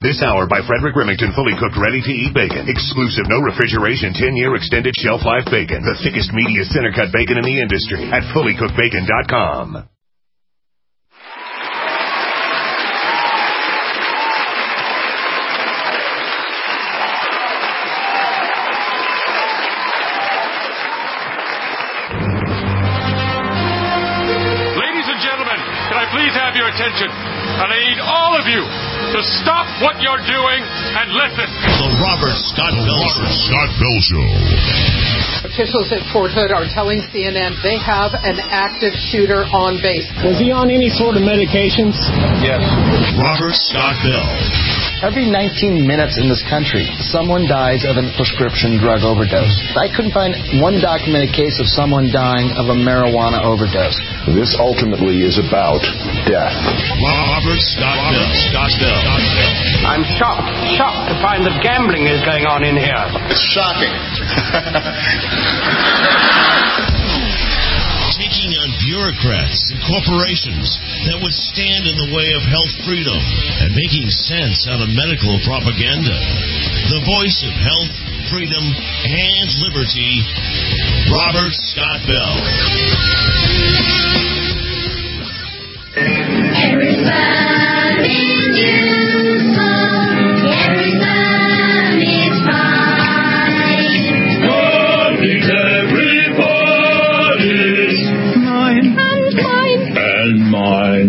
This hour by Frederick Remington, fully cooked, ready-to-eat bacon. Exclusive, no refrigeration, 10-year extended shelf life bacon. The thickest, meatiest center-cut bacon in the industry at fullycookedbacon.com. Please have your attention. And I need all of you to stop what you're doing and listen. The Robert Scott Bell Show. Officials at Fort Hood are telling CNN they have an active shooter on base. Was he on any sort of medications? Yes. Robert Scott Bell. Every 19 minutes in this country, someone dies of a prescription drug overdose. I couldn't find one documented case of someone dying of a marijuana overdose. This ultimately is about death. Robert Scott Bell. I'm shocked to find that gambling is going on in here. It's shocking. Taking on bureaucrats and corporations that would stand in the way of health freedom and making sense out of medical propaganda. The voice of health, freedom, and liberty, Robert Scott Bell. Everybody knew everybody's fine. God is everybody's mine and mine.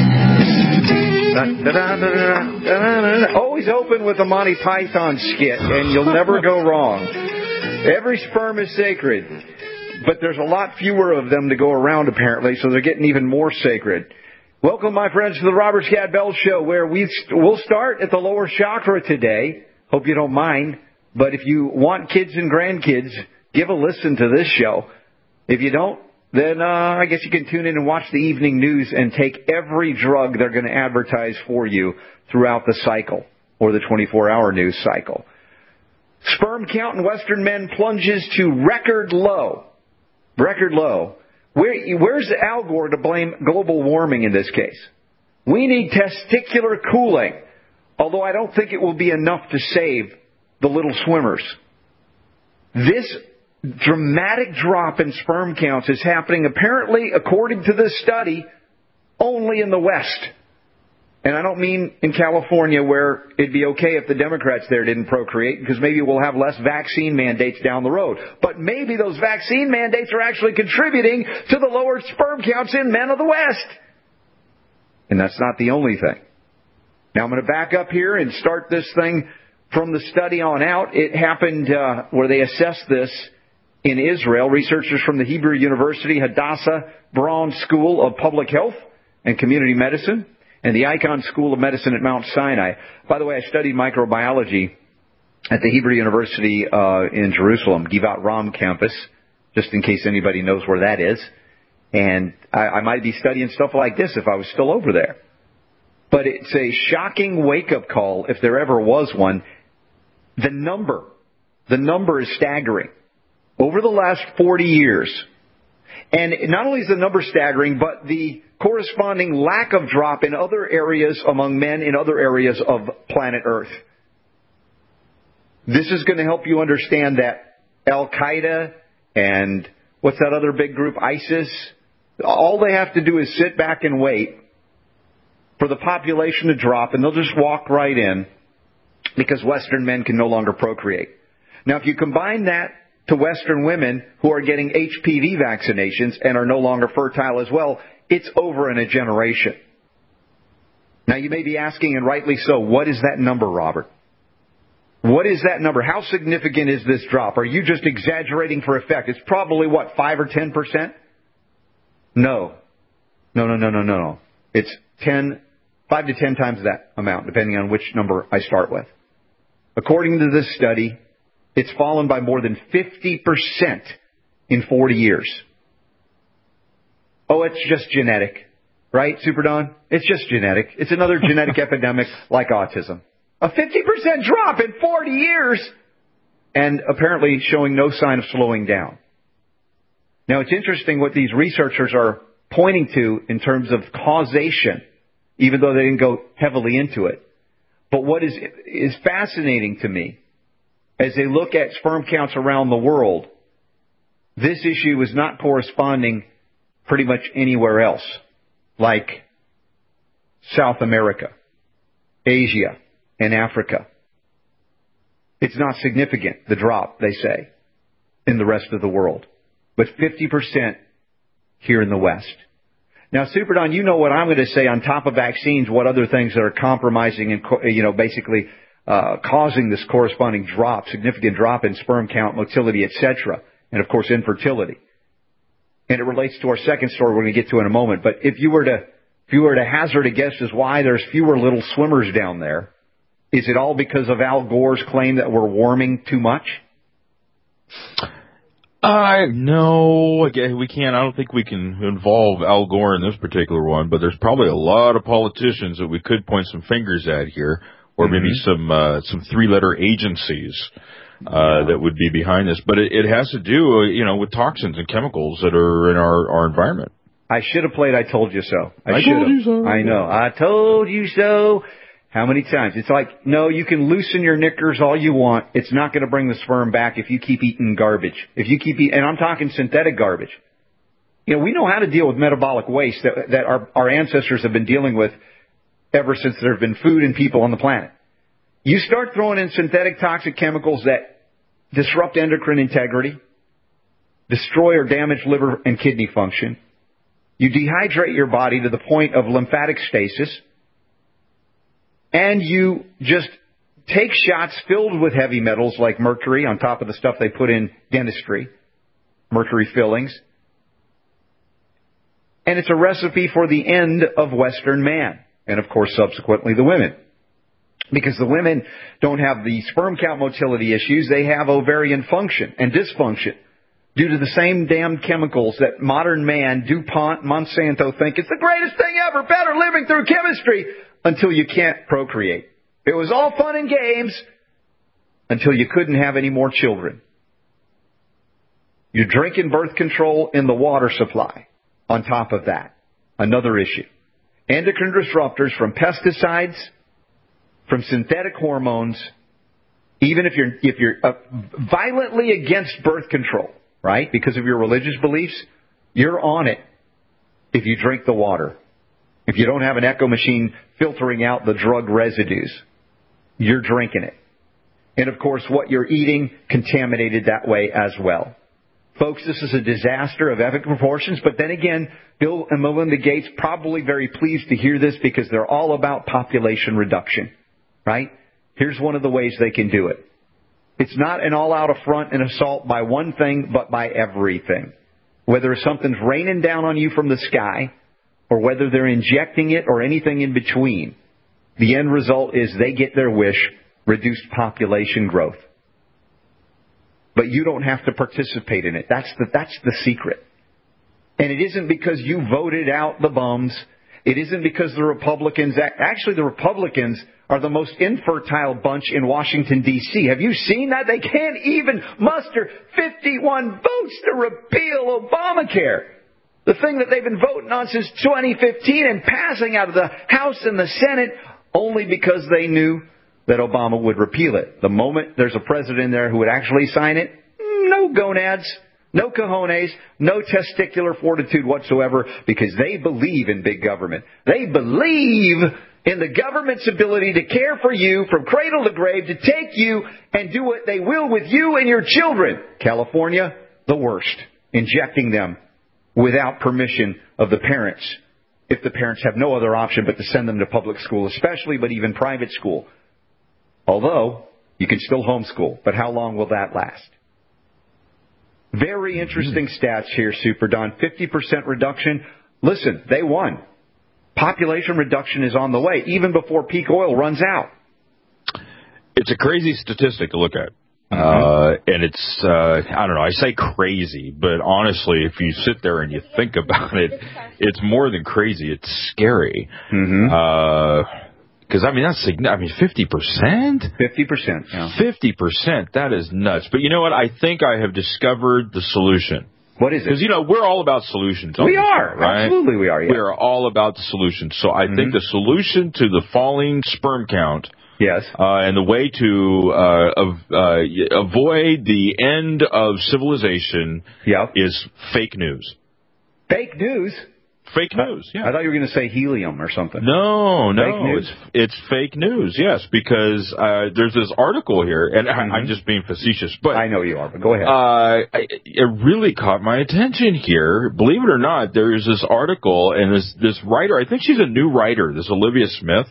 Always open with a Monty Python skit, and you'll never go wrong. Every sperm is sacred, but there's a lot fewer of them to go around, apparently, so they're getting even more sacred. Welcome, my friends, to the Robert Scott Bell Show, where we'll start at the lower chakra today. Hope you don't mind. But if you want kids and grandkids, give a listen to this show. If you don't, then I guess you can tune in and watch the evening news and take every drug they're going to advertise for you throughout the cycle, or the 24-hour news cycle. Sperm count in Western men plunges to record low. Record low. Where's Al Gore to blame global warming in this case? We need testicular cooling, although I don't think it will be enough to save the little swimmers. This dramatic drop in sperm counts is happening, apparently, according to this study, only in the West. And I don't mean in California, where it'd be okay if the Democrats there didn't procreate, because maybe we'll have less vaccine mandates down the road. But maybe those vaccine mandates are actually contributing to the lower sperm counts in men of the West. And that's not the only thing. Now I'm going to back up here and start this thing from the study on out. It happened where they assessed this in Israel. Researchers from the Hebrew University Hadassah Braun School of Public Health and Community Medicine and the Icahn School of Medicine at Mount Sinai. By the way, I studied microbiology at the Hebrew University in Jerusalem, Givat Ram campus, just in case anybody knows where that is. And I might be studying stuff like this if I was still over there. But it's a shocking wake-up call, if there ever was one. The number is staggering. Over the last 40 years, and not only is the number staggering, but the corresponding lack of drop in other areas among men in other areas of planet Earth. This is going to help you understand that Al-Qaeda and what's that other big group, ISIS, all they have to do is sit back and wait for the population to drop, and they'll just walk right in because Western men can no longer procreate. Now, if you combine that to Western women who are getting HPV vaccinations and are no longer fertile as well, it's over in a generation. Now, you may be asking, and rightly so, what is that number, Robert? What is that number? How significant is this drop? Are you just exaggerating for effect? It's probably, 5 or 10%? No. It's 5 to 10 times that amount, depending on which number I start with. According to this study, it's fallen by more than 50% in 40 years. Oh, it's just genetic. Right, Super Don? It's just genetic. It's another genetic epidemic like autism. A 50% drop in 40 years, and apparently showing no sign of slowing down. Now, it's interesting what these researchers are pointing to in terms of causation, even though they didn't go heavily into it. But what is fascinating to me, as they look at sperm counts around the world, this issue is not corresponding pretty much anywhere else, like South America, Asia, and Africa. It's not significant, the drop, they say, in the rest of the world. But 50% here in the West. Now, Super Don, you know what I'm going to say on top of vaccines, what other things that are compromising and, basically causing this corresponding drop, significant drop in sperm count, motility, etc., and, of course, infertility. And it relates to our second story we're going to get to in a moment. But if you were to hazard a guess as why there's fewer little swimmers down there, is it all because of Al Gore's claim that we're warming too much? No, again, we can't. I don't think we can involve Al Gore in this particular one, but there's probably a lot of politicians that we could point some fingers at here, or maybe some three-letter agencies that would be behind this. But it has to do, with toxins and chemicals that are in our environment. I should have played I Told You So. I told you so. I know. I told you so. How many times? It's like, no, you can loosen your knickers all you want. It's not going to bring the sperm back if you keep eating garbage. If you keep eating, and I'm talking synthetic garbage. We know how to deal with metabolic waste that our ancestors have been dealing with ever since there have been food and people on the planet. You start throwing in synthetic toxic chemicals that disrupt endocrine integrity, destroy or damage liver and kidney function. You dehydrate your body to the point of lymphatic stasis. And you just take shots filled with heavy metals like mercury on top of the stuff they put in dentistry, mercury fillings. And it's a recipe for the end of Western man. And, of course, subsequently the women. Because the women don't have the sperm count motility issues. They have ovarian function and dysfunction due to the same damn chemicals that modern man, DuPont, Monsanto think it's the greatest thing ever, better living through chemistry. Until you can't procreate. It was all fun and games until you couldn't have any more children. You're drinking birth control in the water supply on top of that. Another issue. Endocrine disruptors from pesticides, from synthetic hormones, even if you're violently against birth control, right, because of your religious beliefs, you're on it if you drink the water. If you don't have an echo machine filtering out the drug residues, you're drinking it. And, of course, what you're eating contaminated that way as well. Folks, this is a disaster of epic proportions. But then again, Bill and Melinda Gates probably very pleased to hear this because they're all about population reduction, right? Here's one of the ways they can do it. It's not an all-out affront and assault by one thing, but by everything. Whether something's raining down on you from the sky, or whether they're injecting it or anything in between, the end result is they get their wish, reduced population growth. But you don't have to participate in it. That's the secret. And it isn't because you voted out the bums. It isn't because the Republicans, actually the Republicans are the most infertile bunch in Washington, D.C. Have you seen that? They can't even muster 51 votes to repeal Obamacare. The thing that they've been voting on since 2015 and passing out of the House and the Senate only because they knew that Obama would repeal it. The moment there's a president there who would actually sign it, no gonads, no cojones, no testicular fortitude whatsoever, because they believe in big government. They believe in the government's ability to care for you from cradle to grave, to take you and do what they will with you and your children. California, the worst. Injecting them without permission of the parents, if the parents have no other option but to send them to public school especially, but even private school. Although, you can still homeschool, but how long will that last? Very interesting stats here, Super Don. 50% reduction. Listen, they won. Population reduction is on the way, even before peak oil runs out. It's a crazy statistic to look at. And it's, I don't know, I say crazy, but honestly, if you sit there and you think about it, it's more than crazy. It's scary. Because, 50%? 50%, yeah. 50%, that is nuts. But you know what? I think I have discovered the solution. What is it? Because, we're all about solutions. We are. Show, right? Absolutely we are, yeah. We are all about the solutions. So I think the solution to the falling sperm count Yes. And the way to avoid the end of civilization is fake news. Fake news? Fake news, yeah. I thought you were going to say helium or something. No, fake news? It's fake news, yes, because there's this article here, and I'm just being facetious, but I know you are, but go ahead. It really caught my attention here. Believe it or not, there is this article, and this writer, I think she's a new writer, this Olivia Smith.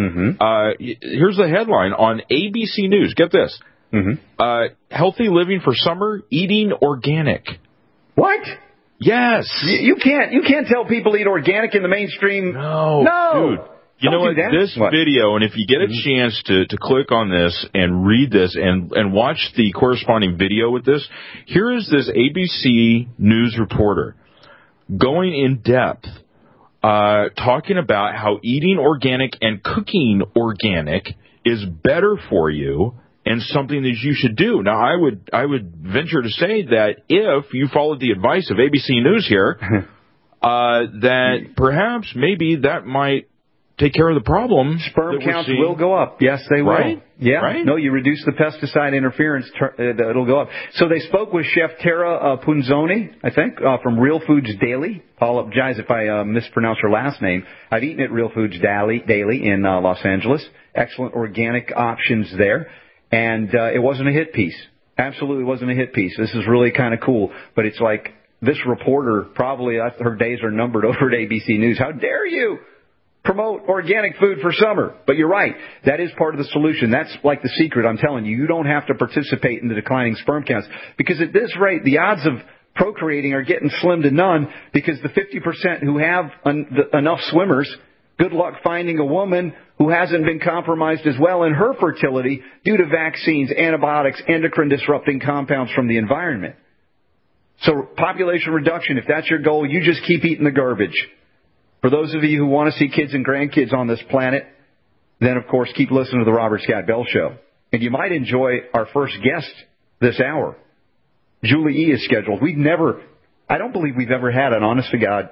Here's the headline on ABC News. Get this. Healthy living for summer, eating organic. What? Yes. You can't tell people eat organic in the mainstream. No. Dude. You know what? This video, and if you get a chance to click on this and read this and watch the corresponding video with this, here is this ABC News reporter going in depth, talking about how eating organic and cooking organic is better for you and something that you should do. Now, I would venture to say that if you followed the advice of ABC News here, that perhaps maybe that might take care of the problem. Sperm counts will go up. Yes, they will. Right? Yeah. Right? No, you reduce the pesticide interference, it'll go up. So they spoke with Chef Tara Punzoni, I think, from Real Foods Daily. Apologize if I mispronounce her last name. I've eaten at Real Foods Daily in Los Angeles. Excellent organic options there. And it wasn't a hit piece. Absolutely wasn't a hit piece. This is really kind of cool. But it's like this reporter, probably her days are numbered over at ABC News. How dare you promote organic food for summer? But you're right. That is part of the solution. That's like the secret. I'm telling you, you don't have to participate in the declining sperm counts. Because at this rate, the odds of procreating are getting slim to none because the 50% who have enough swimmers, good luck finding a woman who hasn't been compromised as well in her fertility due to vaccines, antibiotics, endocrine-disrupting compounds from the environment. So population reduction, if that's your goal, you just keep eating the garbage. For those of you who want to see kids and grandkids on this planet, then, of course, keep listening to the Robert Scott Bell Show. And you might enjoy our first guest this hour. Julie E. is scheduled. I don't believe we've ever had an honest-to-God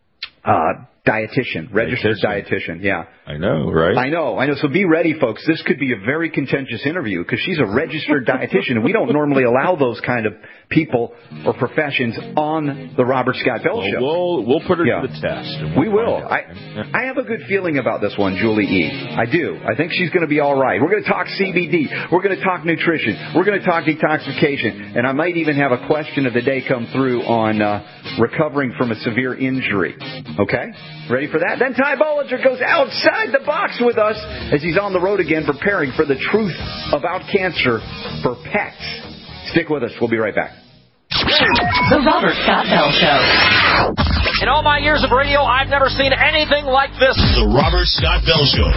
dietitian, registered dietitian. Yeah. I know, right? I know. So be ready, folks. This could be a very contentious interview because she's a registered dietitian, and we don't normally allow those kind of people or professions on the Robert Scott Bell Show. We'll put her to the test. We will. I have a good feeling about this one, Julie E. I do. I think she's going to be all right. We're going to talk CBD. We're going to talk nutrition. We're going to talk detoxification. And I might even have a question of the day come through on recovering from a severe injury. Okay? Ready for that? Then Ty Bollinger goes outside the box with us as he's on the road again preparing for the truth about cancer for pets. Stick with us. We'll be right back. The Robert Scott Bell Show. In all my years of radio, I've never seen anything like this. The Robert Scott Bell Show.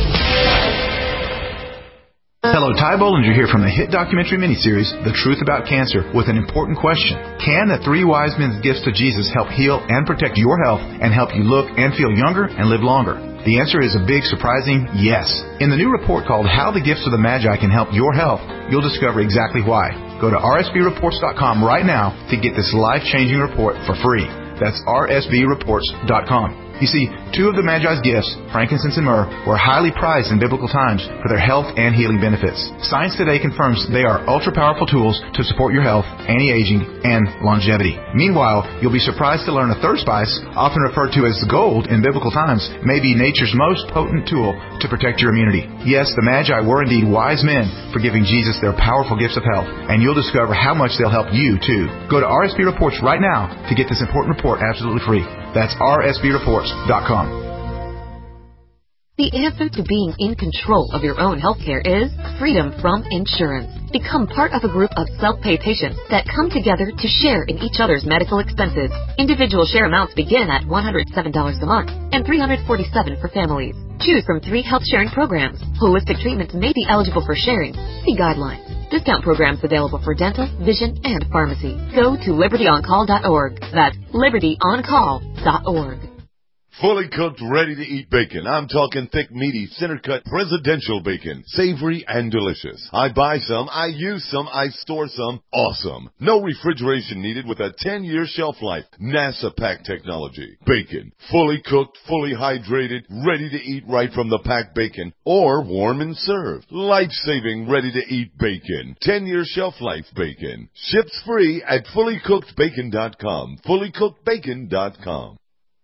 Hello, Ty Bollinger here from the hit documentary miniseries, The Truth About Cancer, with an important question. Can the 3 wise men's gifts to Jesus help heal and protect your health and help you look and feel younger and live longer? The answer is a big, surprising yes. In the new report called How the Gifts of the Magi Can Help Your Health, you'll discover exactly why. Go to rsbreports.com right now to get this life-changing report for free. That's rsbreports.com. You see, 2 of the Magi's gifts, frankincense and myrrh, were highly prized in biblical times for their health and healing benefits. Science today confirms they are ultra-powerful tools to support your health, anti-aging, and longevity. Meanwhile, you'll be surprised to learn a third spice, often referred to as the gold in biblical times, may be nature's most potent tool to protect your immunity. Yes, the Magi were indeed wise men for giving Jesus their powerful gifts of health, and you'll discover how much they'll help you, too. Go to RSB Reports right now to get this important report absolutely free. That's rsbreports.com. The answer to being in control of your own healthcare is freedom from insurance. Become part of a group of self-pay patients that come together to share in each other's medical expenses. Individual share amounts begin at $107 a month and $347 for families. Choose from 3 health-sharing programs. Holistic treatments may be eligible for sharing. See guidelines. Discount programs available for dental, vision, and pharmacy. Go to libertyoncall.org. That's libertyoncall.org. Fully cooked, ready-to-eat bacon. I'm talking thick, meaty, center-cut presidential bacon. Savory and delicious. I buy some, I use some, I store some. Awesome. No refrigeration needed with a 10-year shelf life. NASA pack technology. Bacon. Fully cooked, fully hydrated, ready to eat right from the packed bacon. Or warm and served. Life-saving, ready-to-eat bacon. 10-year shelf life bacon. Ships free at fullycookedbacon.com. Fullycookedbacon.com.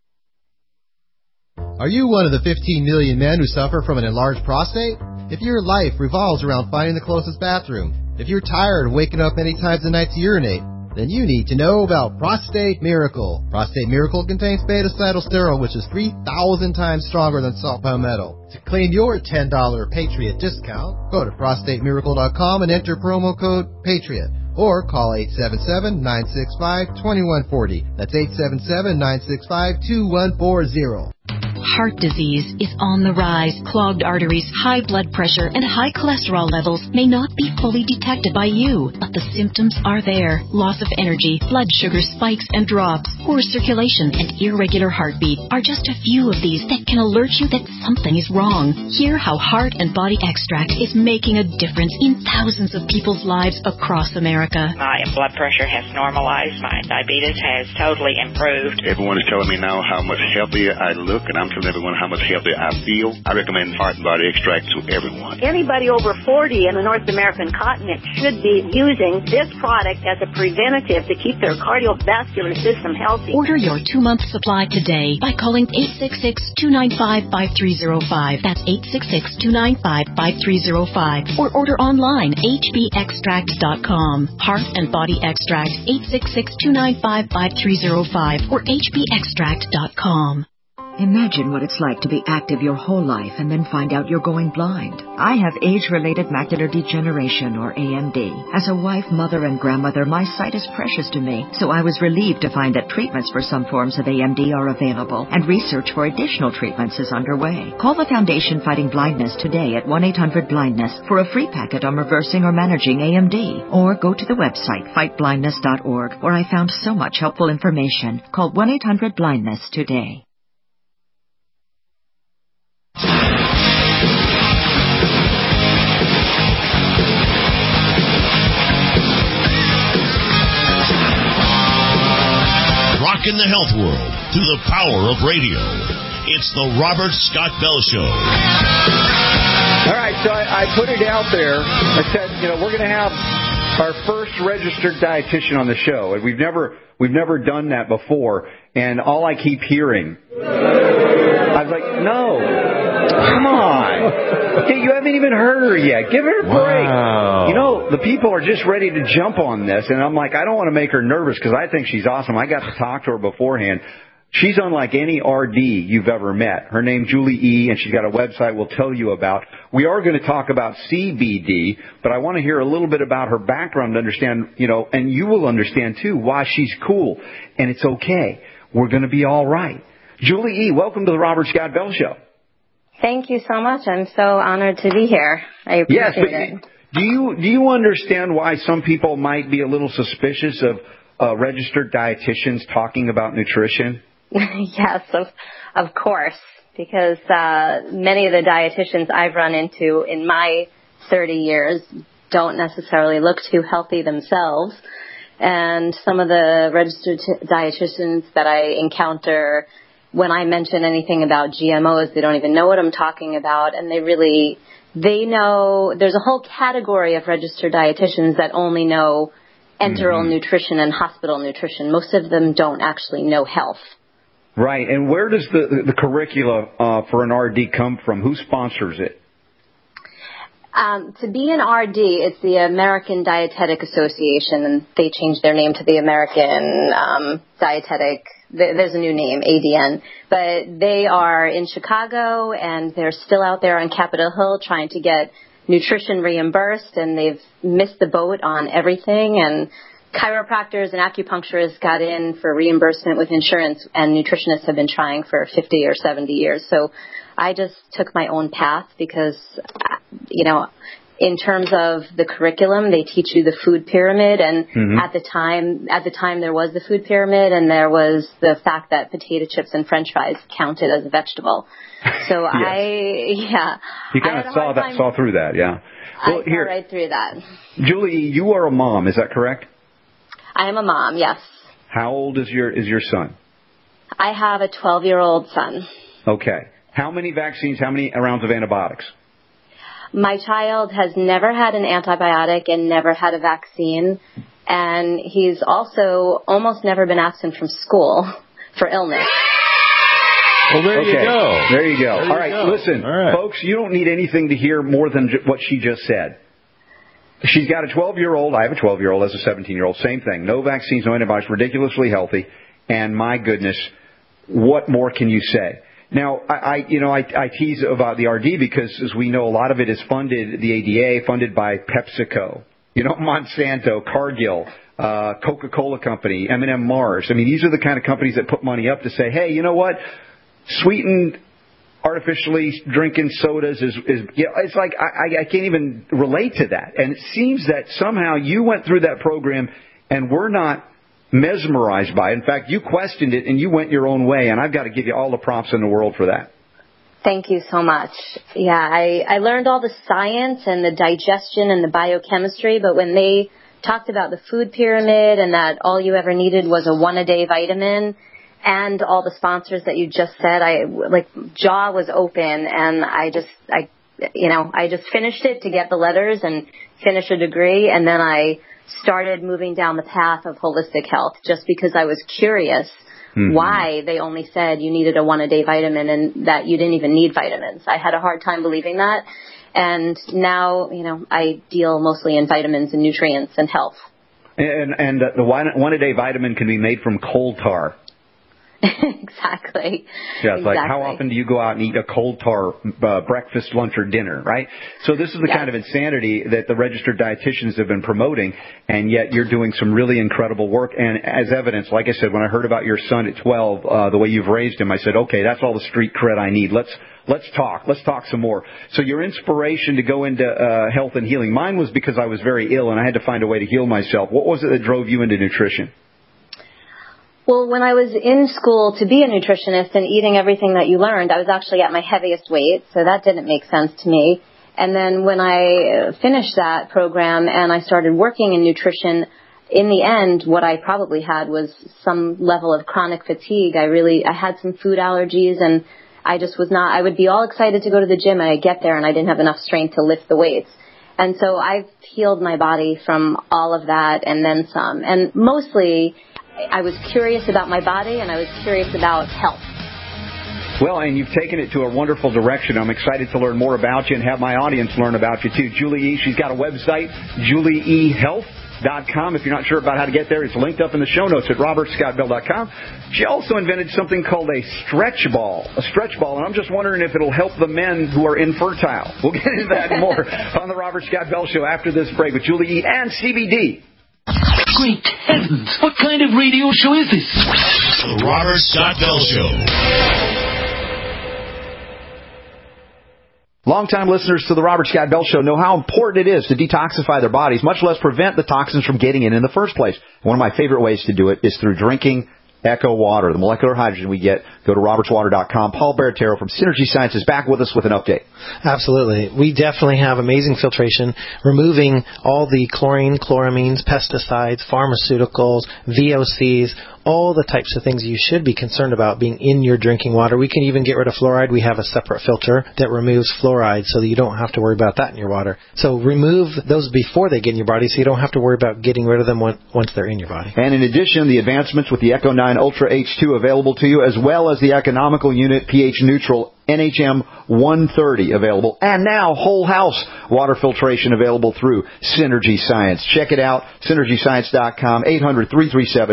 Are you one of the 15 million men who suffer from an enlarged prostate? If your life revolves around finding the closest bathroom, if you're tired of waking up many times a night to urinate, then you need to know about Prostate Miracle. Prostate Miracle contains beta-cytosterol, which is 3,000 times stronger than salt palmetto. To claim your $10 Patriot discount, go to prostatemiracle.com and enter promo code PATRIOT. Or call 877-965-2140. That's 877-965-2140. Heart disease is on the rise. Clogged arteries, high blood pressure, and high cholesterol levels may not be fully detected by you, but the symptoms are there. Loss of energy, blood sugar spikes and drops, poor circulation, and irregular heartbeat are just a few of these that can alert you that something is wrong. Hear how Heart and Body Extract is making a difference in thousands of people's lives across America. My blood pressure has normalized. My diabetes has totally improved. Everyone is telling me now how much healthier I look, and I'm telling everyone how much healthier I feel. I recommend Heart and Body Extract to everyone. Anybody over 40 in the North American continent should be using this product as a preventative to keep their cardiovascular system healthy. Order your 2-month supply today by calling 866-295-5305. That's 866-295-5305. Or order online, hbextract.com. Heart and Body Extract, 866-295-5305 or hbextract.com. Imagine what it's like to be active your whole life and then find out you're going blind. I have age-related macular degeneration, or AMD. As a wife, mother, and grandmother, my sight is precious to me, so I was relieved to find that treatments for some forms of AMD are available, and research for additional treatments is underway. Call the Foundation Fighting Blindness today at 1-800-BLINDNESS for a free packet on reversing or managing AMD. Or go to the website, fightblindness.org, where I found so much helpful information. Call 1-800-BLINDNESS today. Rocking the health world through the power of radio. It's the Robert Scott Bell Show. All right, so I put it out there. I said, we're going to have our first registered dietitian on the show, and we've never done that before. And all I keep hearing, I was like, no, come on. Hey, you haven't even heard her yet. Give her a break. Wow. The people are just ready to jump on this. And I'm like, I don't want to make her nervous because I think she's awesome. I got to talk to her beforehand. She's unlike any RD you've ever met. Her name's Julie E., and she's got a website we'll tell you about. We are going to talk about CBD, but I want to hear a little bit about her background to understand, and you will understand, too, why she's cool. And it's okay. We're going to be all right. Julie E., welcome to the Robert Scott Bell Show. Thank you so much. I'm so honored to be here. I appreciate it. Do you understand why some people might be a little suspicious of registered dietitians talking about nutrition? Yes, of course, because many of the dietitians I've run into in my 30 years don't necessarily look too healthy themselves. And some of the registered dietitians that I encounter, when I mention anything about GMOs, they don't even know what I'm talking about. And they know there's a whole category of registered dietitians that only know enteral nutrition and hospital nutrition. Most of them don't actually know health. Right. And where does the curricula for an RD come from? Who sponsors it? To be an RD, it's the American Dietetic Association, and they changed their name to the American Dietetic. There's a new name, ADN. But they are in Chicago, and they're still out there on Capitol Hill trying to get nutrition reimbursed, and they've missed the boat on everything. And chiropractors and acupuncturists got in for reimbursement with insurance, and nutritionists have been trying for 50 or 70 years. So I just took my own path because, in terms of the curriculum, they teach you the food pyramid, and at the time there was the food pyramid, and there was the fact that potato chips and French fries counted as a vegetable. So yes. You kind of saw through that, yeah. Well, I saw right through that. Julie, you are a mom, is that correct? I am a mom, yes. How old is your son? I have a 12-year-old son. Okay. How many vaccines, how many rounds of antibiotics? My child has never had an antibiotic and never had a vaccine, and he's also almost never been absent from school for illness. Well, there you go. There you go. All right, listen, folks, you don't need anything to hear more than what she just said. She's got a 12-year-old. I have a 12-year-old as a 17-year-old. Same thing. No vaccines, no antibiotics, ridiculously healthy. And my goodness, what more can you say? Now, I tease about the RD because, as we know, a lot of it is funded, the ADA, funded by PepsiCo, Monsanto, Cargill, Coca-Cola Company, M&M Mars. I mean, these are the kind of companies that put money up to say, hey, you know what? Sweetened, artificially drinking sodas it's like I can't even relate to that. And it seems that somehow you went through that program and we're not mesmerized by it. In fact, you questioned it and you went your own way, and I've got to give you all the props in the world for that. Thank you so much. Yeah, I learned all the science and the digestion and the biochemistry, but when they talked about the food pyramid and that all you ever needed was a 1-a-day vitamin and all the sponsors that you just said, jaw was open, and I just finished it to get the letters and finish a degree, and then I started moving down the path of holistic health just because I was curious why they only said you needed a 1-a-day vitamin and that you didn't even need vitamins. I had a hard time believing that. And now, I deal mostly in vitamins and nutrients and health. And the 1-a-day vitamin can be made from coal tar. Exactly. Yeah, it's like, how often do you go out and eat a coal tar breakfast, lunch, or dinner, right? So this is the kind of insanity that the registered dietitians have been promoting, and yet you're doing some really incredible work. And as evidence, like I said, when I heard about your son at 12, the way you've raised him, I said, okay, that's all the street cred I need. Let's talk. Let's talk some more. So your inspiration to go into health and healing, mine was because I was very ill and I had to find a way to heal myself. What was it that drove you into nutrition? Well, when I was in school to be a nutritionist and eating everything that you learned, I was actually at my heaviest weight, so that didn't make sense to me. And then when I finished that program and I started working in nutrition, in the end, what I probably had was some level of chronic fatigue. I had some food allergies, and I would be all excited to go to the gym, and I'd get there and I didn't have enough strength to lift the weights. And so I've healed my body from all of that and then some. And mostly, I was curious about my body, and I was curious about health. Well, and you've taken it to a wonderful direction. I'm excited to learn more about you and have my audience learn about you, too. Julie E., she's got a website, julieehealth.com. If you're not sure about how to get there, it's linked up in the show notes at robertscottbell.com. She also invented something called a stretch ball, and I'm just wondering if it'll help the men who are infertile. We'll get into that more on the Robert Scott Bell Show after this break with Julie E. and CBD. Great heavens! What kind of radio show is this? The Robert Scott Bell Show. Longtime listeners to the Robert Scott Bell Show know how important it is to detoxify their bodies, much less prevent the toxins from getting in the first place. One of my favorite ways to do it is through drinking Echo Water, the molecular hydrogen we get. Go to robertswater.com. Paul Baratero from Synergy Science is back with us with an update. Absolutely. We definitely have amazing filtration, removing all the chlorine, chloramines, pesticides, pharmaceuticals, VOCs, all the types of things you should be concerned about being in your drinking water. We can even get rid of fluoride. We have a separate filter that removes fluoride so that you don't have to worry about that in your water. So remove those before they get in your body so you don't have to worry about getting rid of them once they're in your body. And in addition, the advancements with the Echo 9 Ultra H2 available to you, as well as the economical unit pH neutral NHM 130 available, and now whole house water filtration available through Synergy Science. Check it out, synergyscience.com,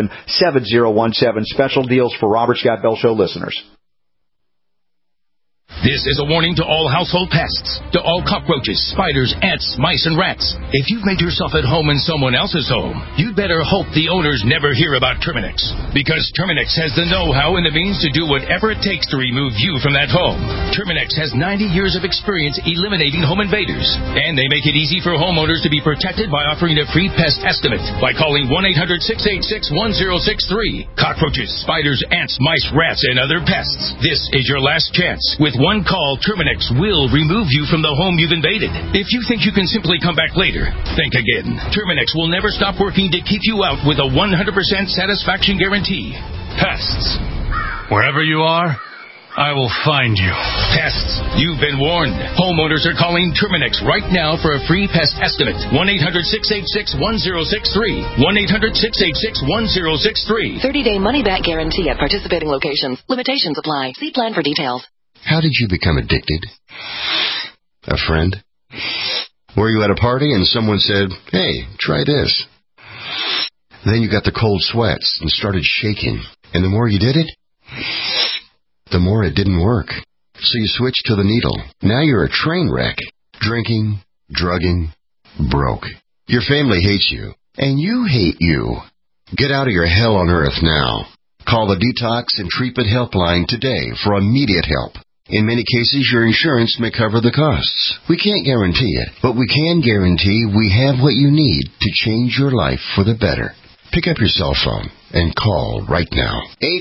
800-337-7017. Special deals for Robert Scott Bell Show listeners. This is a warning to all household pests, to all cockroaches, spiders, ants, mice, and rats. If you've made yourself at home in someone else's home, you'd better hope the owners never hear about Terminix. Because Terminix has the know-how and the means to do whatever it takes to remove you from that home. Terminix has 90 years of experience eliminating home invaders. And they make it easy for homeowners to be protected by offering a free pest estimate by calling 1-800-686-1063. Cockroaches, spiders, ants, mice, rats, and other pests. This is your last chance. With one call, Terminix will remove you from the home you've invaded. If you think you can simply come back later, think again. Terminix will never stop working to keep you out with a 100% satisfaction guarantee. Pests. Wherever you are, I will find you. Pests, you've been warned. Homeowners are calling Terminix right now for a free pest estimate. 1-800-686-1063. 1-800-686-1063. 30-day money-back guarantee at participating locations. Limitations apply. See plan for details. How did you become addicted? A friend? Were you at a party and someone said, "Hey, try this"? Then you got the cold sweats and started shaking. And the more you did it, the more it didn't work. So you switched to the needle. Now you're a train wreck. Drinking, drugging, broke. Your family hates you. And you hate you. Get out of your hell on earth now. Call the Detox and Treatment Helpline today for immediate help. In many cases, your insurance may cover the costs. We can't guarantee it, but we can guarantee we have what you need to change your life for the better. Pick up your cell phone and call right now.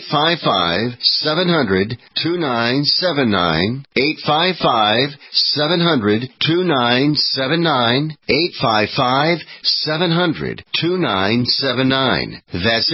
855-700-2979. 855-700-2979. 855-700-2979. That's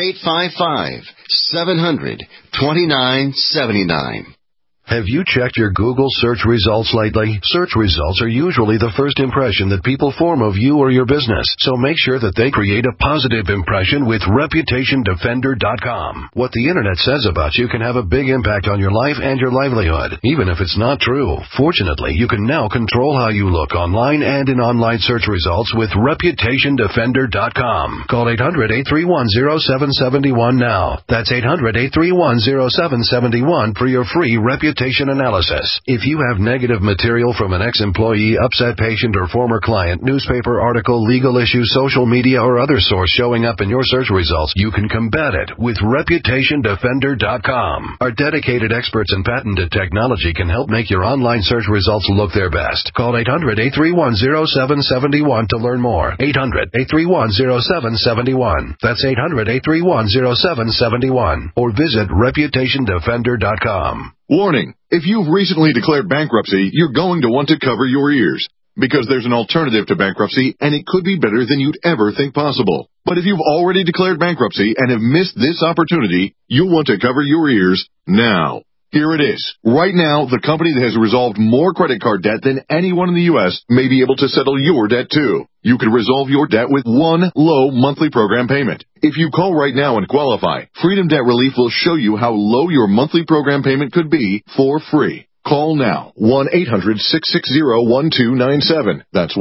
855-700-2979. Have you checked your Google search results lately? Search results are usually the first impression that people form of you or your business, so make sure that they create a positive impression with ReputationDefender.com. What the Internet says about you can have a big impact on your life and your livelihood, even if it's not true. Fortunately, you can now control how you look online and in online search results with ReputationDefender.com. Call 800-831-0771 now. That's 800-831-0771 for your free reputation analysis. If you have negative material from an ex-employee, upset patient, or former client, newspaper article, legal issue, social media, or other source showing up in your search results, you can combat it with ReputationDefender.com. Our dedicated experts in patented technology can help make your online search results look their best. Call 800-831-0771 to learn more. 800-831-0771. That's 800-831-0771. Or visit ReputationDefender.com. Warning, if you've recently declared bankruptcy, you're going to want to cover your ears. Because there's an alternative to bankruptcy, and it could be better than you'd ever think possible. But if you've already declared bankruptcy and have missed this opportunity, you'll want to cover your ears now. Here it is. Right now, the company that has resolved more credit card debt than anyone in the U.S. may be able to settle your debt too. You can resolve your debt with one low monthly program payment. If you call right now and qualify, Freedom Debt Relief will show you how low your monthly program payment could be for free. Call now, 1-800-660-1297. That's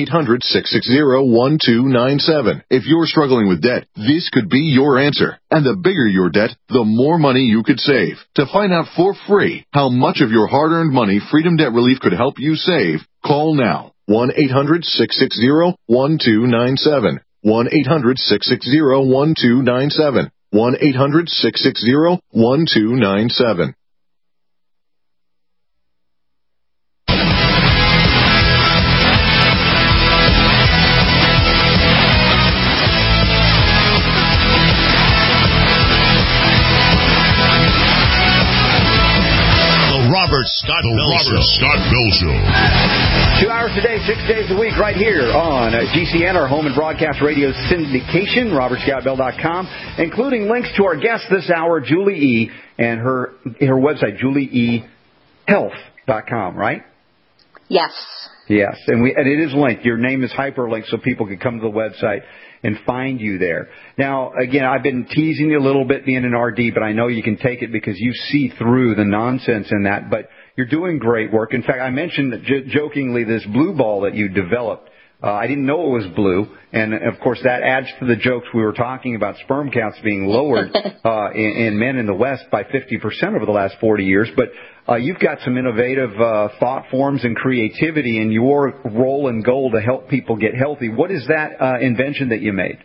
1-800-660-1297. If you're struggling with debt, this could be your answer. And the bigger your debt, the more money you could save. To find out for free how much of your hard-earned money Freedom Debt Relief could help you save, call now, 1-800-660-1297. 1-800-660-1297. 1-800-660-1297. Robert Scott Bell Show. 2 hours a day, 6 days a week, right here on GCN, our home and broadcast radio syndication, RobertScottBell.com, including links to our guest this hour, Julie E., and her website, JulieEHealth.com, right? Yes. Yes, and it is linked. Your name is hyperlinked so people can come to the website and find you there. Now, again, I've been teasing you a little bit being an RD, but I know you can take it because you see through the nonsense in that. But you're doing great work. In fact, I mentioned jokingly this blue ball that you developed I didn't know it was blue, and of course that adds to the jokes we were talking about sperm counts being lowered in men in the West by 50% over the last 40 years. But you've got some innovative thought forms and creativity in your role and goal to help people get healthy. What is that invention that you made?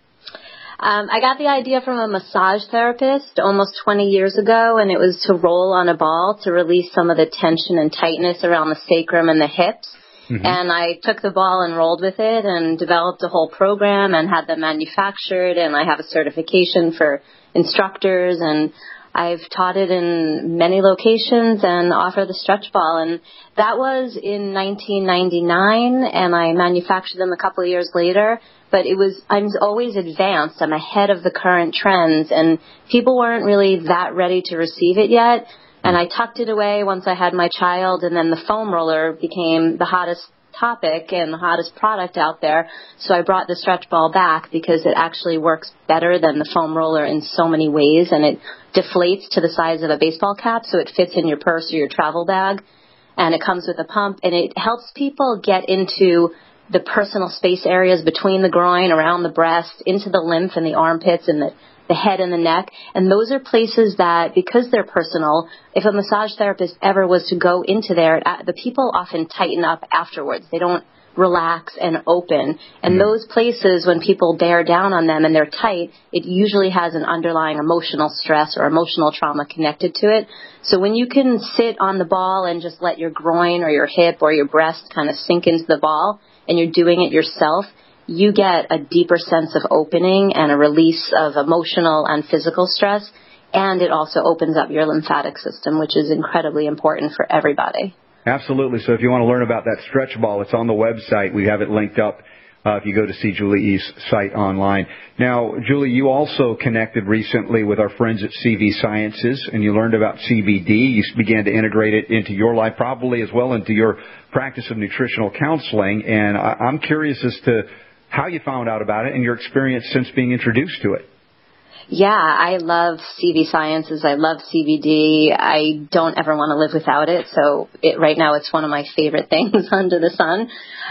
I got the idea from a massage therapist almost 20 years ago, and it was to roll on a ball to release some of the tension and tightness around the sacrum and the hips. Mm-hmm. And I took the ball and rolled with it and developed a whole program and had them manufactured, and I have a certification for instructors, and I've taught it in many locations and offer the stretch ball. And that was in 1999, and I manufactured them a couple of years later. But I'm always advanced. I'm ahead of the current trends, and people weren't really that ready to receive it yet. And I tucked it away once I had my child, and then the foam roller became the hottest topic and the hottest product out there. So I brought the stretch ball back because it actually works better than the foam roller in so many ways, and it deflates to the size of a baseball cap, so it fits in your purse or your travel bag, and it comes with a pump, and it helps people get into the personal space areas between the groin, around the breast, into the lymph and the armpits and the head and the neck. And those are places that, because they're personal, if a massage therapist ever was to go into there, the people often tighten up afterwards. They don't relax and open. And those places, when people bear down on them and they're tight, it usually has an underlying emotional stress or emotional trauma connected to it. So when you can sit on the ball and just let your groin or your hip or your breast kind of sink into the ball, and you're doing it yourself, you get a deeper sense of opening and a release of emotional and physical stress, and it also opens up your lymphatic system, which is incredibly important for everybody. Absolutely. So if you want to learn about that stretch ball, it's on the website. We have it linked up if you go to see Julie E's site online. Now, Julie, you also connected recently with our friends at CV Sciences, and you learned about CBD. You began to integrate it into your life, probably as well into your practice of nutritional counseling. And I'm curious as to how you found out about it and your experience since being introduced to it. Yeah, I love CV Sciences. I love CBD. I don't ever want to live without it. So right now it's one of my favorite things under the sun.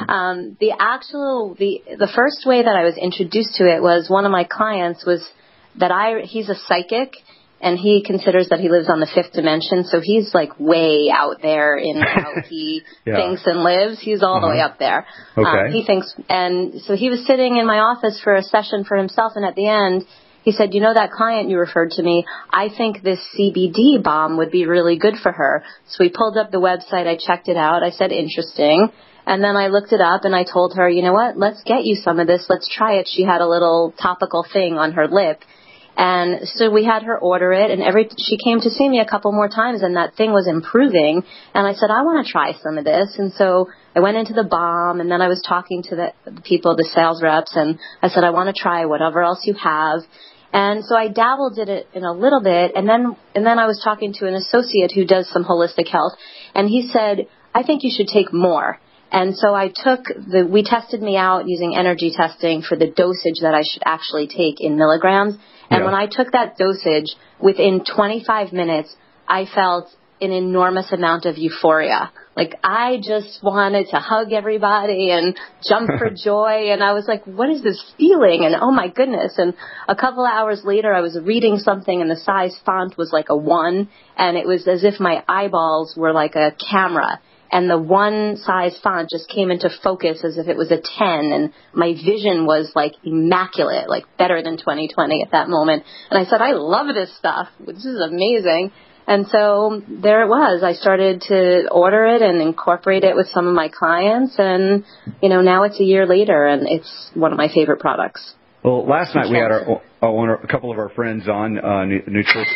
The first way that I was introduced to it was one of my clients he's a psychic, and he considers that he lives on the fifth dimension. So he's like way out there in how he thinks and lives. He's all the way up there. Okay. And so he was sitting in my office for a session for himself, and at the end, he said, that client you referred to me, I think this CBD balm would be really good for her. So we pulled up the website. I checked it out. I said, interesting. And then I looked it up, and I told her, you know what, let's get you some of this. Let's try it. She had a little topical thing on her lip. And so we had her order it, and she came to see me a couple more times, and that thing was improving. And I said, I want to try some of this. And so I went into the balm, and then I was talking to the people, the sales reps, and I said, I want to try whatever else you have. And so I dabbled in it in a little bit, and then I was talking to an associate who does some holistic health, and he said, I think you should take more. And so we tested me out using energy testing for the dosage that I should actually take in milligrams. And when I took that dosage, within 25 minutes, I felt an enormous amount of euphoria. Like, I just wanted to hug everybody and jump for joy. And I was like, what is this feeling? And oh my goodness. And a couple hours later, I was reading something, and the size font was like a 1. And it was as if my eyeballs were like a camera. And the 1 size font just came into focus as if it was a 10. And my vision was like immaculate, like better than 20/20 at that moment. And I said, I love this stuff. This is amazing. And so there it was. I started to order it and incorporate it with some of my clients. And, now it's a year later, and it's one of my favorite products. Well, last night we had a couple of our friends on nutrition.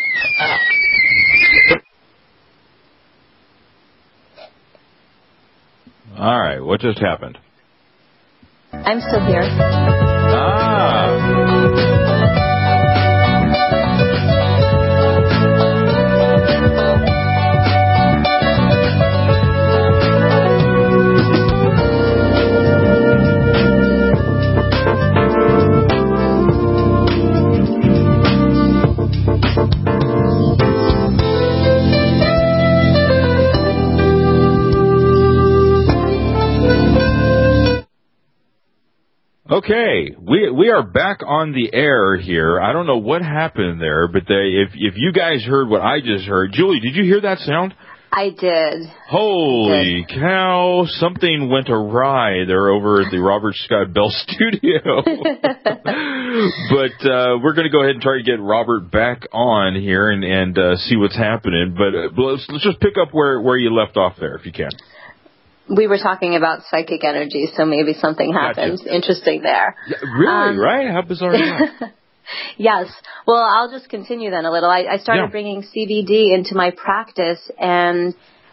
All right, what just happened? I'm still here. Okay, we are back on the air here. I don't know what happened there, but if you guys heard what I just heard, Julie, did you hear that sound? I did. Holy cow, something went awry there over at the Robert Scott Bell studio. But we're going to go ahead and try to get Robert back on here and see what's happening. But let's just pick up where you left off there, if you can. We were talking about psychic energy, so maybe something happened interesting there. Yeah, really, right? How bizarre is that? Yes. Well, I'll just continue then a little. I started bringing CBD into my practice, and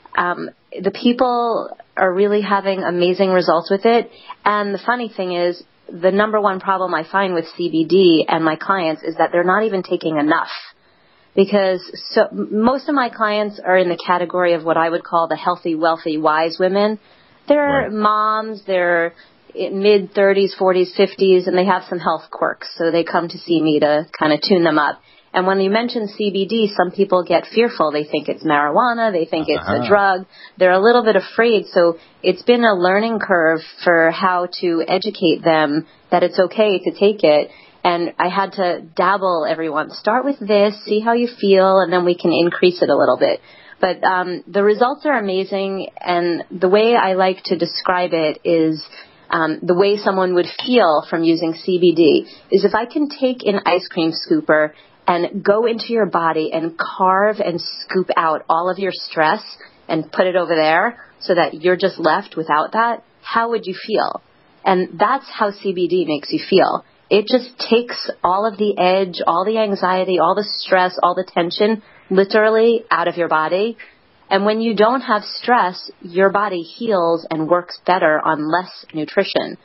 the people are really having amazing results with it. And the funny thing is, the number one problem I find with CBD and my clients is that they're not even taking enough. Because most of my clients are in the category of what I would call the healthy, wealthy, wise women. They're moms, they're mid-30s, 40s, 50s, and they have some health quirks. So they come to see me to kind of tune them up. And when you mention CBD, some people get fearful. They think it's marijuana. They think it's a drug. They're a little bit afraid. So it's been a learning curve for how to educate them that it's okay to take it. And I had to dabble everyone. Start with this, see how you feel, and then we can increase it a little bit. But the results are amazing, and the way I like to describe it is the way someone would feel from using CBD is if I can take an ice cream scooper and go into your body and carve and scoop out all of your stress and put it over there so that you're just left without that, how would you feel? And that's how CBD makes you feel. It just takes all of the edge, all the anxiety, all the stress, all the tension literally out of your body. And when you don't have stress, your body heals and works better on less nutrition.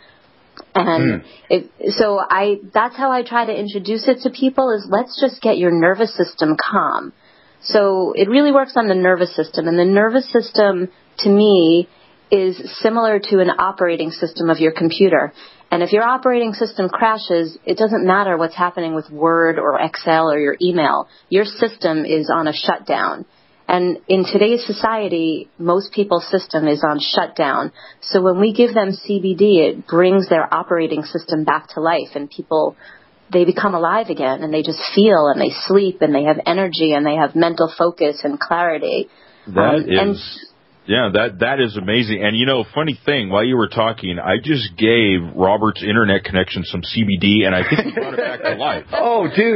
And that's how I try to introduce it to people is let's just get your nervous system calm. So it really works on the nervous system. And the nervous system, to me, is similar to an operating system of your computer. And if your operating system crashes, it doesn't matter what's happening with Word or Excel or your email. Your system is on a shutdown. And in today's society, most people's system is on shutdown. So when we give them CBD, it brings their operating system back to life. And people, they become alive again. And they just feel and they sleep and they have energy and they have mental focus and clarity. That is amazing. And, funny thing, while you were talking, I just gave Robert's internet connection some CBD, and I think he brought it back to life. Oh, dude,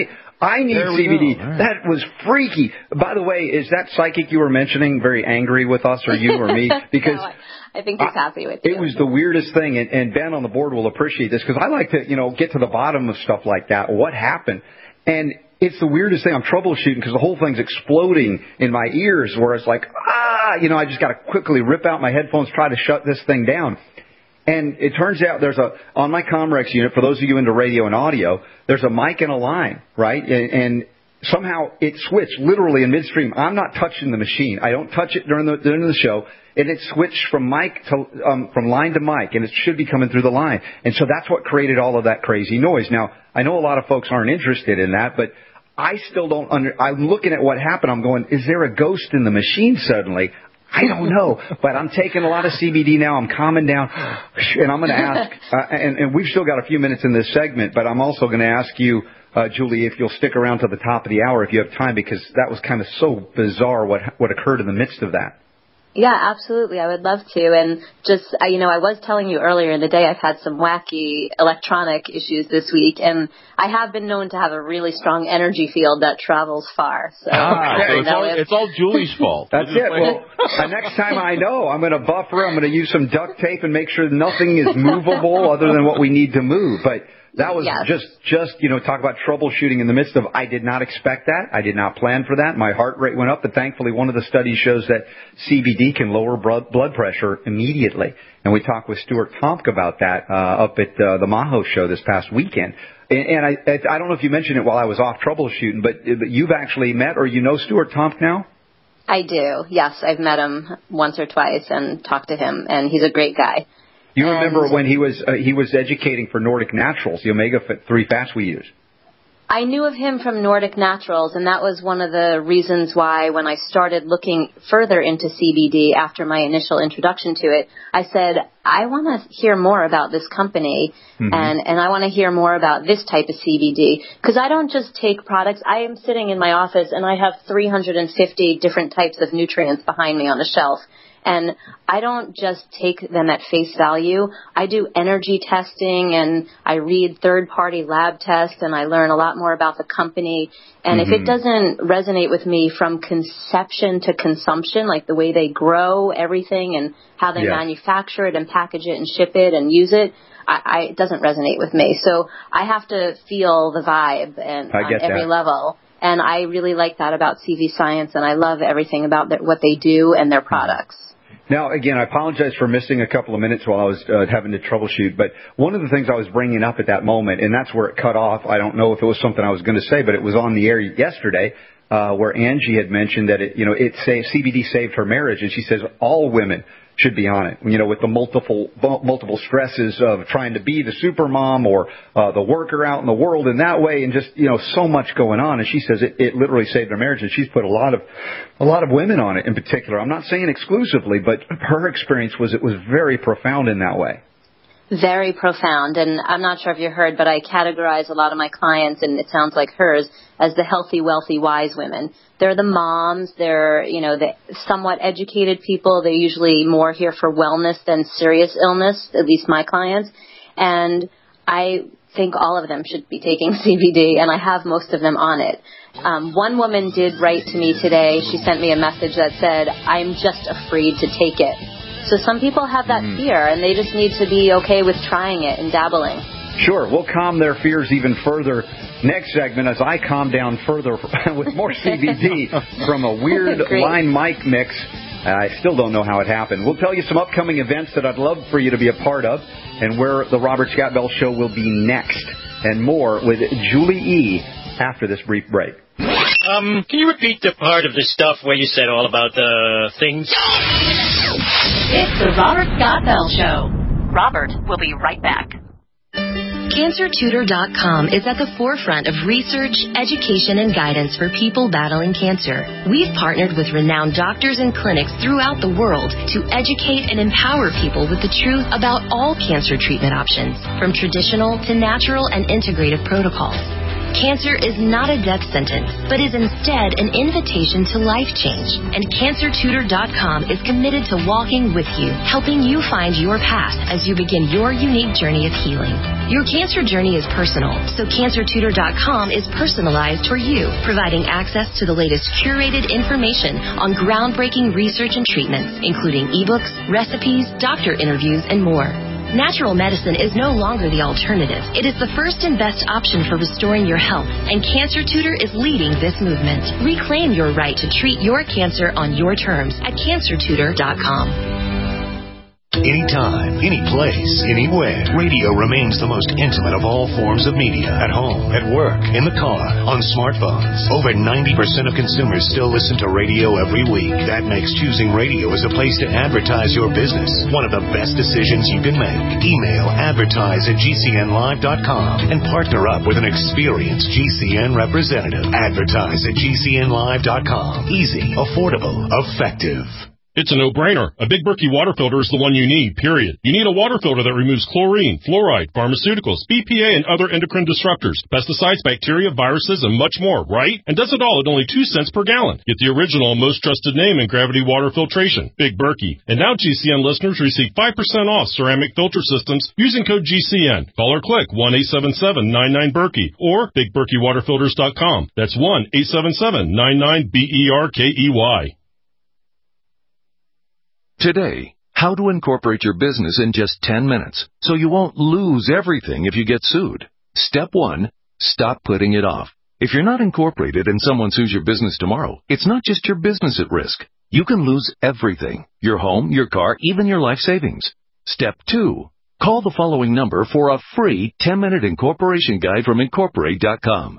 I need CBD. Right. That was freaky. By the way, is that psychic you were mentioning very angry with us or you or me? Because no, I think he's happy with you. It was the weirdest thing, and Ben on the board will appreciate this, because I like to, get to the bottom of stuff like that. What happened? And it's the weirdest thing. I'm troubleshooting because the whole thing's exploding in my ears where it's like, I just got to quickly rip out my headphones, try to shut this thing down. And it turns out on my Comrex unit, for those of you into radio and audio, there's a mic and a line, right? And somehow it switched literally in midstream. I'm not touching the machine. I don't touch it during the show. And it switched from mic to from line to mic, and it should be coming through the line. And so that's what created all of that crazy noise. Now, I know a lot of folks aren't interested in that, but I still don't I'm looking at what happened. I'm going, is there a ghost in the machine suddenly? I don't know, but I'm taking a lot of CBD now. I'm calming down, and I'm going to ask, and we've still got a few minutes in this segment, but I'm also going to ask you, Julie, if you'll stick around to the top of the hour if you have time, because that was kind of so bizarre what occurred in the midst of that. Yeah, absolutely. I would love to. And just, I was telling you earlier in the day I've had some wacky electronic issues this week, and I have been known to have a really strong energy field that travels far. So, it's all Julie's fault. That's it. Well, next time I know, I'm going to buffer. I'm going to use some duct tape and make sure nothing is movable other than what we need to move. But that was just talk about troubleshooting in the midst of, I did not expect that. I did not plan for that. My heart rate went up, but thankfully one of the studies shows that CBD can lower blood pressure immediately. And we talked with Stuart Tomk about that up at the Maho show this past weekend. And I don't know if you mentioned it while I was off troubleshooting, but you've actually met or Stuart Tomk now? I do. Yes, I've met him once or twice and talked to him, and he's a great guy. You remember when he was educating for Nordic Naturals, the omega-3 fats we use? I knew of him from Nordic Naturals, and that was one of the reasons why when I started looking further into CBD after my initial introduction to it, I said, I want to hear more about this company, and I want to hear more about this type of CBD, because I don't just take products. I am sitting in my office, and I have 350 different types of nutrients behind me on the shelf. And I don't just take them at face value. I do energy testing, and I read third-party lab tests, and I learn a lot more about the company. And if it doesn't resonate with me from conception to consumption, like the way they grow everything and how they manufacture it and package it and ship it and use it, it doesn't resonate with me. So I have to feel the vibe and on every level. And I really like that about CV Science, and I love everything about what they do and their products. Now, again, I apologize for missing a couple of minutes while I was having to troubleshoot, but one of the things I was bringing up at that moment, and that's where it cut off, I don't know if it was something I was going to say, but it was on the air yesterday, where Angie had mentioned that CBD saved her marriage, and she says all women should be on it, with the multiple stresses of trying to be the super mom or the worker out in the world in that way, and just so much going on. And she says it literally saved her marriage, and she's put a lot of women on it in particular. I'm not saying exclusively, but her experience was it was very profound in that way. Very profound, and I'm not sure if you heard, but I categorize a lot of my clients, and it sounds like hers, as the healthy, wealthy, wise women. They're the moms, they're, the somewhat educated people. They're usually more here for wellness than serious illness, at least my clients. And I think all of them should be taking CBD, and I have most of them on it. One woman did write to me today. She sent me a message that said, I'm just afraid to take it. So some people have that fear, and they just need to be okay with trying it and dabbling. Sure. We'll calm their fears even further next segment as I calm down further with more CBD from a weird line mic mix. I still don't know how it happened. We'll tell you some upcoming events that I'd love for you to be a part of and where the Robert Scott Bell Show will be next, and more with Julie E. after this brief break. Can you repeat the part of the stuff where you said all about the things? It's the Robert Scott Bell Show. Robert will be right back. CancerTutor.com is at the forefront of research, education, and guidance for people battling cancer. We've partnered with renowned doctors and clinics throughout the world to educate and empower people with the truth about all cancer treatment options, from traditional to natural and integrative protocols. Cancer is not a death sentence, but is instead an invitation to life change. And CancerTutor.com is committed to walking with you, helping you find your path as you begin your unique journey of healing. Your cancer journey is personal, so CancerTutor.com is personalized for you, providing access to the latest curated information on groundbreaking research and treatments, including ebooks, recipes, doctor interviews, and more. Natural medicine is no longer the alternative. It is the first and best option for restoring your health, and Cancer Tutor is leading this movement. Reclaim your right to treat your cancer on your terms at CancerTutor.com. Anytime, any place, anywhere. Radio remains the most intimate of all forms of media. At home, at work, in the car, on smartphones. Over 90% of consumers still listen to radio every week. That makes choosing radio as a place to advertise your business one of the best decisions you can make. Email advertise@gcnlive.com and partner up with an experienced GCN representative. Advertise@gcnlive.com. Easy, affordable, effective. It's a no-brainer. A Big Berkey water filter is the one you need, period. You need a water filter that removes chlorine, fluoride, pharmaceuticals, BPA, and other endocrine disruptors, pesticides, bacteria, viruses, and much more, right? And does it all at only 2 cents per gallon. Get the original and most trusted name in gravity water filtration, Big Berkey. And now GCN listeners receive 5% off ceramic filter systems using code GCN. Call or click 1-877-99-BERKEY or BigBerkeyWaterFilters.com. That's 1-877-99-BERKEY. Today, how to incorporate your business in just 10 minutes so you won't lose everything if you get sued. Step 1, stop putting it off. If you're not incorporated and someone sues your business tomorrow, it's not just your business at risk. You can lose everything, your home, your car, even your life savings. Step 2, call the following number for a free 10-minute incorporation guide from Incorporate.com.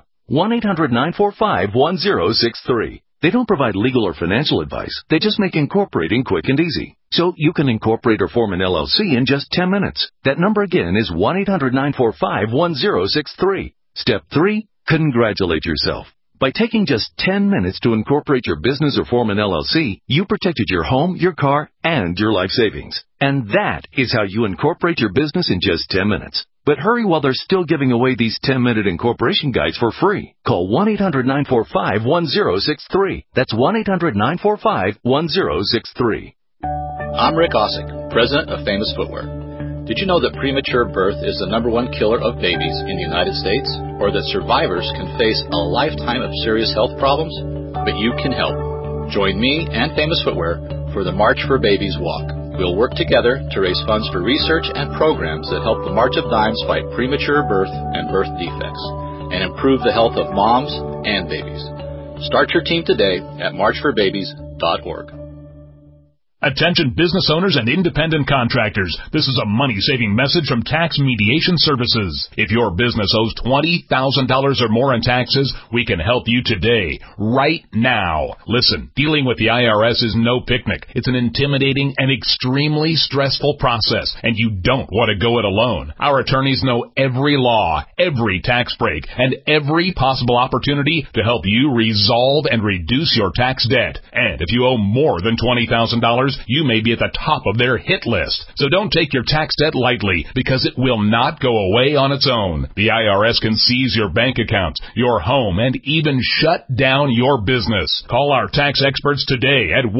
1-800-945-1063. They don't provide legal or financial advice. They just make incorporating quick and easy. So you can incorporate or form an LLC in just 10 minutes. That number again is 1-800-945-1063. Step 3, Congratulate yourself. By taking just 10 minutes to incorporate your business or form an LLC, you protected your home, your car, and your life savings. And that is how you incorporate your business in just 10 minutes. But hurry while they're still giving away these 10-minute incorporation guides for free. Call 1-800-945-1063. That's 1-800-945-1063. I'm Rick Osick, president of Famous Footwear. Did you know that premature birth is the #1 killer of babies in the United States? Or that survivors can face a lifetime of serious health problems? But you can help. Join me and Famous Footwear for the March for Babies Walk. We'll work together to raise funds for research and programs that help the March of Dimes fight premature birth and birth defects and improve the health of moms and babies. Start your team today at marchforbabies.org. Attention business owners and independent contractors. This is a money-saving message from Tax Mediation Services. If your business owes $20,000 or more in taxes, we can help you today, right now. Listen, dealing with the IRS is no picnic. It's an intimidating and extremely stressful process, and you don't want to go it alone. Our attorneys know every law, every tax break, and every possible opportunity to help you resolve and reduce your tax debt. And if you owe more than $20,000, you may be at the top of their hit list. So don't take your tax debt lightly, because it will not go away on its own. The IRS can seize your bank accounts, your home, and even shut down your business. Call our tax experts today at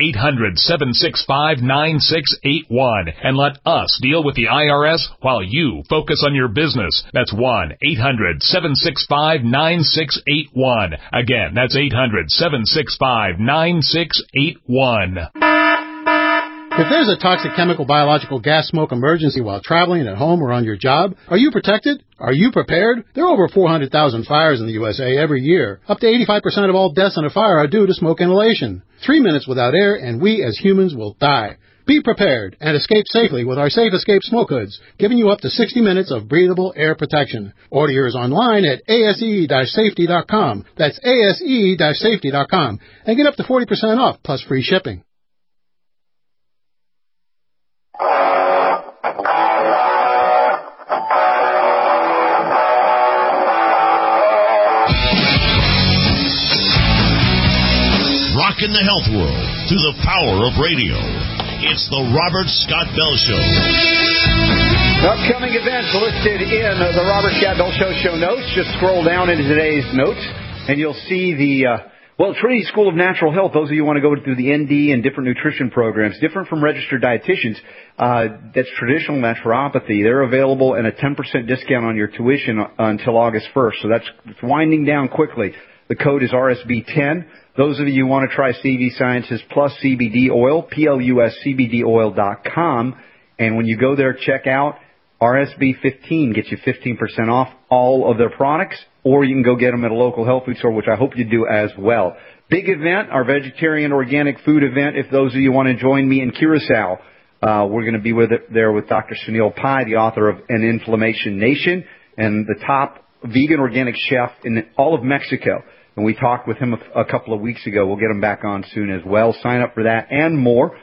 1-800-765-9681 and let us deal with the IRS while you focus on your business. That's 1-800-765-9681. Again, that's 800-765-9681. If there's a toxic chemical, biological, gas, smoke emergency while traveling at home or on your job, are you protected? Are you prepared? There are over 400,000 fires in the USA every year. Up to 85% of all deaths in a fire are due to smoke inhalation. 3 minutes without air and we as humans will die. Be prepared and escape safely with our Safe Escape smoke hoods, giving you up to 60 minutes of breathable air protection. Order yours online at ase-safety.com. That's ase-safety.com. And get up to 40% off plus free shipping. Rockin' the health world through the power of radio. It's the Robert Scott Bell Show. Upcoming events listed in the Robert Scott Bell show notes. Just scroll down into today's notes, and you'll see the Trinity School of Natural Health. Those of you who want to go through the ND and different nutrition programs, different from registered dietitians, that's traditional naturopathy. They're available and a 10% discount on your tuition until August 1st. So that's winding down quickly. The code is RSB10. Those of you who want to try CV Sciences plus CBD oil, PLUSCBDoil.com. And when you go there, check out RSB15, gets you 15% off all of their products, or you can go get them at a local health food store, which I hope you do as well. Big event, our vegetarian organic food event. If those of you want to join me in Curacao, we're going to be there with Dr. Sunil Pai, the author of An Inflammation Nation, and the top vegan organic chef in all of Mexico. And we talked with him a couple of weeks ago. We'll get him back on soon as well. Sign up for that and more.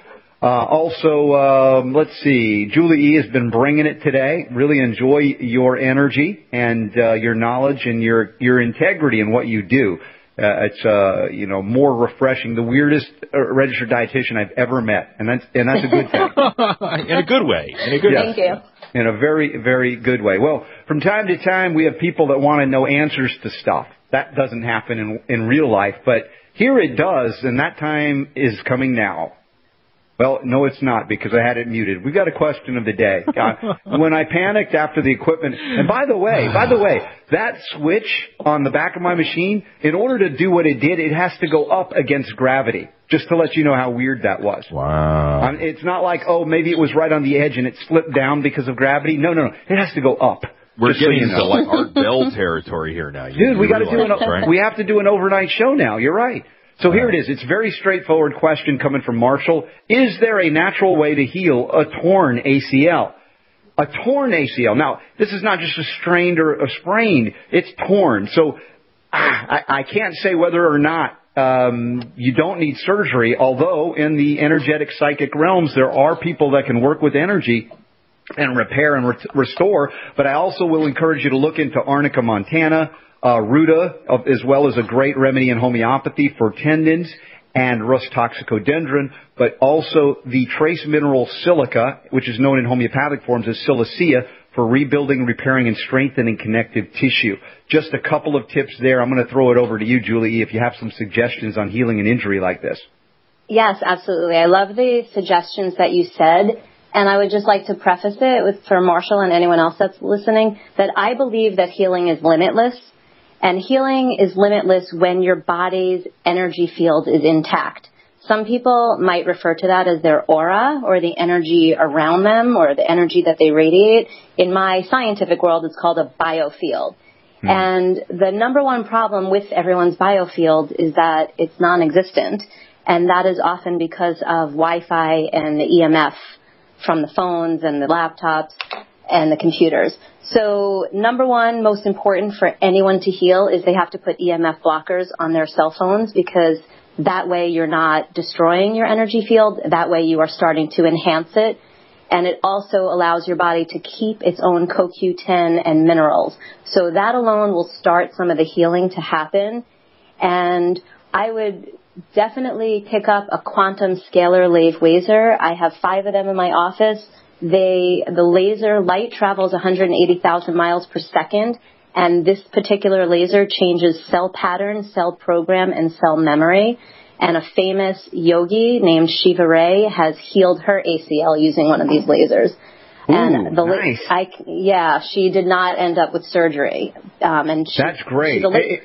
Let's see. Julie E. has been bringing it today. Really enjoy your energy and your knowledge and your integrity in what you do. It's more refreshing. The weirdest registered dietitian I've ever met, and that's a good thing. In a good way. Thank you. In a very, very good way. Well, from time to time, we have people that want to know answers to stuff. That doesn't happen in real life, but here it does, and that time is coming now. Well, no, it's not, because I had it muted. We've got a question of the day. When I panicked after the equipment, and by the way, that switch on the back of my machine, in order to do what it did, it has to go up against gravity. Just to let you know how weird that was. Wow. It's not like, maybe it was right on the edge and it slipped down because of gravity. No. It has to go up. We're getting into like Art Bell territory here now. Dude, we have to do an overnight show now. You're right. So here it is. It's a very straightforward question coming from Marshall. Is there a natural way to heal a torn ACL? A torn ACL. Now, this is not just a strained or a sprained. It's torn. So I can't say whether or not you don't need surgery, although in the energetic psychic realms, there are people that can work with energy and repair and restore. But I also will encourage you to look into Arnica montana, Ruta, as well as a great remedy in homeopathy for tendons, and Rus toxicodendron, but also the trace mineral silica, which is known in homeopathic forms as silicea, for rebuilding, repairing, and strengthening connective tissue. Just a couple of tips there. I'm going to throw it over to you, Julie, if you have some suggestions on healing an injury like this. Yes, absolutely. I love the suggestions that you said. And I would just like to preface it for Marshall and anyone else that's listening, that I believe that healing is limitless. And healing is limitless when your body's energy field is intact. Some people might refer to that as their aura or the energy around them or the energy that they radiate. In my scientific world, it's called a biofield. And the number one problem with everyone's biofield is that it's non-existent. And that is often because of Wi-Fi and the EMF from the phones and the laptops and the computers. So number one, most important for anyone to heal is they have to put EMF blockers on their cell phones, because that way you're not destroying your energy field. That way you are starting to enhance it. And it also allows your body to keep its own CoQ10 and minerals. So that alone will start some of the healing to happen. And I would definitely pick up a quantum scalar lathe laser. I have 5 of them in my office. The laser light travels 180,000 miles per second, and this particular laser changes cell pattern, cell program, and cell memory. And a famous yogi named Shiva Ray has healed her ACL using one of these lasers. Ooh, and nice. She did not end up with surgery. That's great.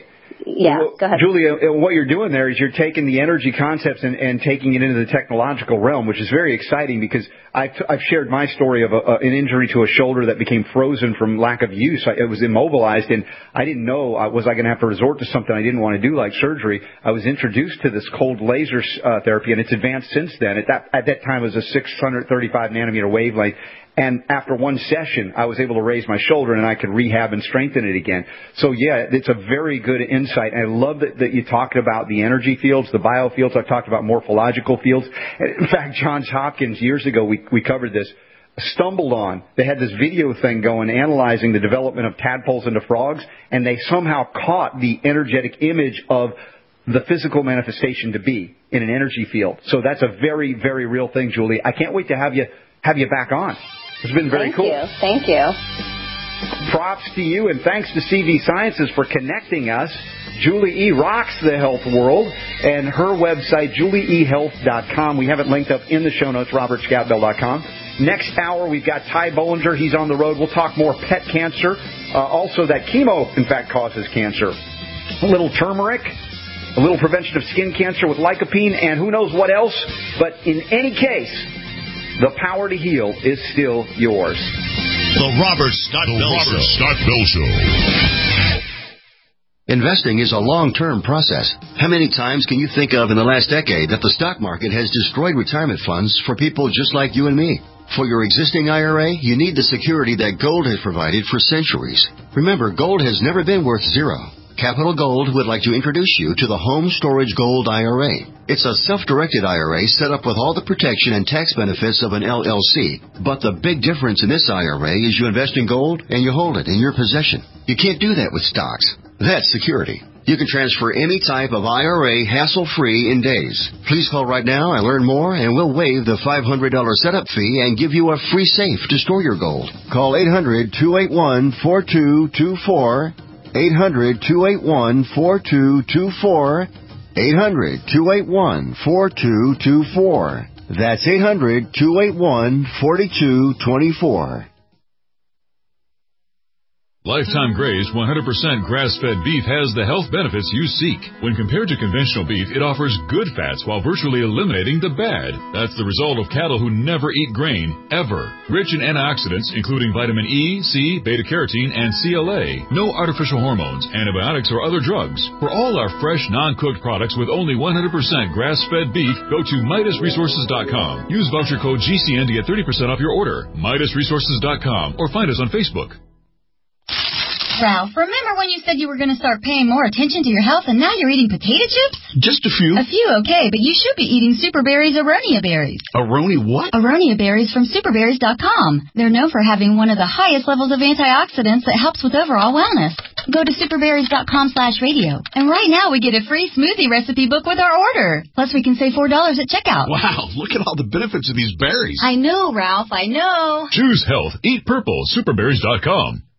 Go ahead. Julia, what you're doing there is you're taking the energy concepts and taking it into the technological realm, which is very exciting, because I've shared my story of an injury to a shoulder that became frozen from lack of use. It was immobilized, and I didn't know, was I going to have to resort to something I didn't want to do, like surgery. I was introduced to this cold laser therapy, and it's advanced since then. At that time, it was a 635 nanometer wavelength. And after one session, I was able to raise my shoulder and I could rehab and strengthen it again. So, yeah, it's a very good insight. And I love that you talked about the energy fields, the biofields. I've talked about morphological fields. In fact, Johns Hopkins, years ago, we covered this, stumbled on. They had this video thing going analyzing the development of tadpoles into frogs, and they somehow caught the energetic image of the physical manifestation to be in an energy field. So that's a very, very real thing, Julie. I can't wait to have you back on. It's been very cool. Thank you. Props to you, and thanks to CV Sciences for connecting us. Julie E. rocks the health world, and her website, julieehealth.com. We have it linked up in the show notes, robertscottbell.com. Next hour, we've got Ty Bollinger. He's on the road. We'll talk more pet cancer. Also, that chemo, in fact, causes cancer. A little turmeric, a little prevention of skin cancer with lycopene, and who knows what else. But in any case, the power to heal is still yours. The Robert Scott Bell Show. Investing is a long-term process. How many times can you think of in the last decade that the stock market has destroyed retirement funds for people just like you and me? For your existing IRA, you need the security that gold has provided for centuries. Remember, gold has never been worth zero. Capital Gold would like to introduce you to the Home Storage Gold IRA. It's a self-directed IRA set up with all the protection and tax benefits of an LLC. But the big difference in this IRA is you invest in gold and you hold it in your possession. You can't do that with stocks. That's security. You can transfer any type of IRA hassle-free in days. Please call right now and learn more, and we'll waive the $500 setup fee and give you a free safe to store your gold. Call 800-281-4224. 800-281-4224. 800-281-4224. That's 800-281-4224. Lifetime Graze 100% grass-fed beef has the health benefits you seek. When compared to conventional beef, it offers good fats while virtually eliminating the bad. That's the result of cattle who never eat grain, ever. Rich in antioxidants, including vitamin E, C, beta-carotene, and CLA. No artificial hormones, antibiotics, or other drugs. For all our fresh, non-cooked products with only 100% grass-fed beef, go to MidasResources.com. Use voucher code GCN to get 30% off your order. MidasResources.com, or find us on Facebook. Ralph, remember when you said you were going to start paying more attention to your health and now you're eating potato chips? Just a few. A few, okay, but you should be eating Superberry's Aronia berries. Aroni what? Aronia berries from superberries.com. They're known for having one of the highest levels of antioxidants that helps with overall wellness. Go to superberries.com/radio. And right now we get a free smoothie recipe book with our order. Plus we can save $4 at checkout. Wow, look at all the benefits of these berries. I know, Ralph, I know. Choose health. Eat purple. Superberries.com.